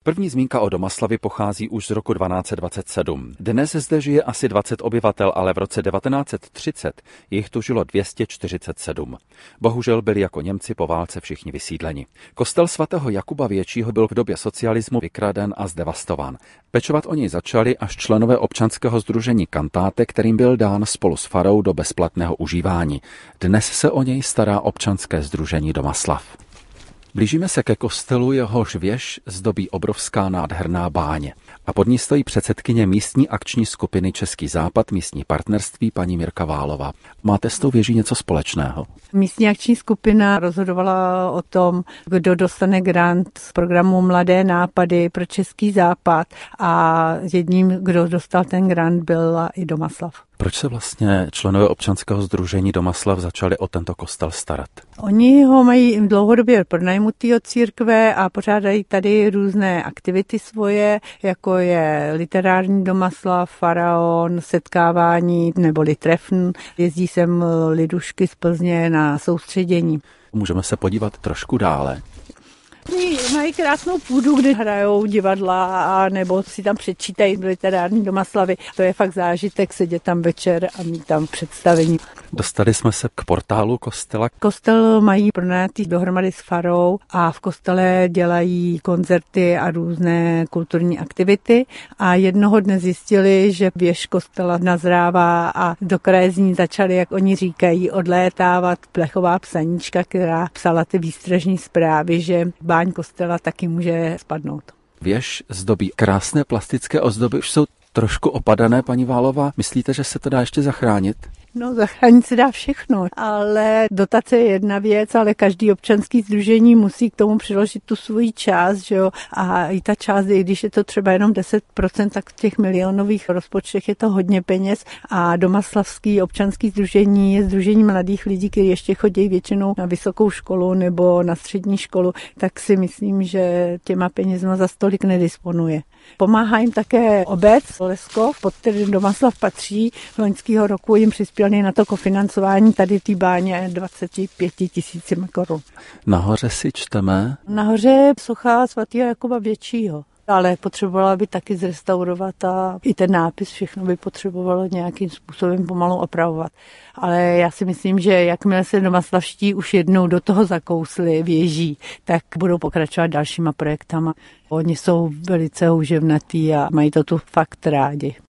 První zmínka o Domaslavi pochází už z roku 1227. Dnes zde žije asi 20 obyvatel, ale v roce 1930 jich tu žilo 247. Bohužel byli jako Němci po válce všichni vysídleni. Kostel svatého Jakuba Většího byl v době socialismu vykraden a zdevastován. Pečovat o něj začali až členové občanského sdružení Cantate, kterým byl dán spolu s farou do bezplatného užívání. Dnes se o něj stará občanské sdružení Domaslav. Blížíme se ke kostelu, jehož věž zdobí obrovská nádherná báně. A pod ní stojí předsedkyně místní akční skupiny Český západ, místní partnerství, paní Mirka Válová. Máte s tou věží něco společného? Místní akční skupina rozhodovala o tom, kdo dostane grant z programu Mladé nápady pro Český západ a jedním, kdo dostal ten grant, byla i Domaslav. Proč se vlastně členové občanského sdružení Domaslav začali o tento kostel starat? Oni ho mají dlouhodobě pronajmutý od církve a pořádají tady různé aktivity svoje, jako je literární Domaslav, faraon, setkávání neboli trefn. Jezdí sem lidušky z Plzně na soustředění. Můžeme se podívat trošku dále. Mají krásnou půdu, kde hrajou divadla a nebo si tam přečítají literární Domaslavy. To je fakt zážitek sedět tam večer a mít tam představení. Dostali jsme se k portálu kostela. Kostel mají pronajatý dohromady s farou a v kostele dělají koncerty a různé kulturní aktivity a jednoho dne zjistili, že věž kostela nazrává a do kraje z ní začaly, jak oni říkají, odlétávat plechová psaníčka, která psala ty výstražní zprávy, že báň kostela taky může spadnout. Věž zdobí krásné plastické ozdoby, už jsou trošku opadané, paní Válová. Myslíte, že se to dá ještě zachránit? No, zachránit se dá všechno, ale dotace je jedna věc, ale každý občanský sdružení musí k tomu přiložit tu svoji část, že jo? A i ta část, i když je to třeba jenom 10%, tak v těch milionových rozpočtech je to hodně peněz a Domaslavský občanský sdružení je sdružení mladých lidí, kteří ještě chodí většinou na vysokou školu nebo na střední školu, tak si myslím, že těma penězma za stolik nedisponuje. Pomáhá jim také obec Leskov, pod kterým Domaslav patří. Loňského roku jim přispěli na to kofinancování tady té báně 25 000 korun. Nahoře si čteme? Nahoře socha svatého Jakuba Většího. Ale potřebovala by taky zrestaurovat a i ten nápis, všechno by potřebovalo nějakým způsobem pomalu opravovat. Ale já si myslím, že jakmile se domaslavští už jednou do toho zakousli věží, tak budou pokračovat dalšíma projektama. Oni jsou velice houževnatí a mají to tu fakt rádi.